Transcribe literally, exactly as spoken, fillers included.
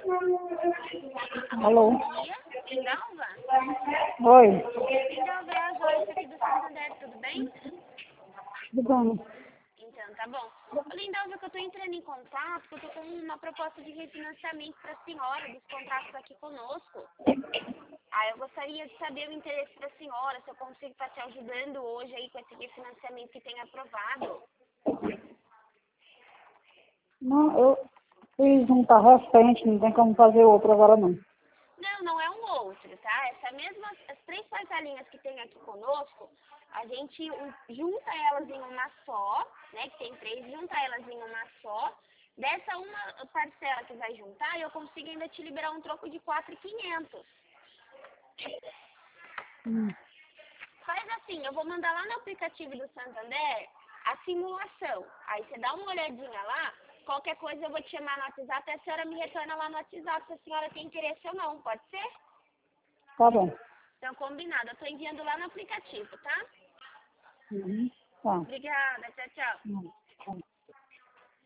Alô? Bom dia, Lindalva? Oi, Lindalva é a Joyce aqui do Santander, tudo bem? tudo bom? Então, tá bom. Ô, Lindalva, que eu tô entrando em contato, porque eu tô com uma proposta de refinanciamento para a senhora dos contratos aqui conosco. Ah, eu gostaria de saber o interesse da senhora, se eu consigo estar te ajudando hoje aí com esse refinanciamento que tem aprovado. Não, eu fiz um carro recente, não tem como fazer outro agora não. Não, não é um outro, tá? Essa mesma, as três parcelinhas que tem aqui conosco, a gente um, junta elas em uma só, né? Que tem três, junta elas em uma só. Dessa uma parcela que vai juntar, eu consigo ainda te liberar um troco de quatro mil e quinhentos. Hum, Faz assim, eu vou mandar lá no aplicativo do Santander a simulação. Aí você dá uma olhadinha lá, qualquer coisa eu vou te chamar no WhatsApp e a senhora me retorna lá no WhatsApp se a senhora tem interesse ou não, pode ser? tá bom. Então, combinado. Eu tô enviando lá no aplicativo, tá? Uhum, tá. Obrigada. Tchau, tchau. Hum.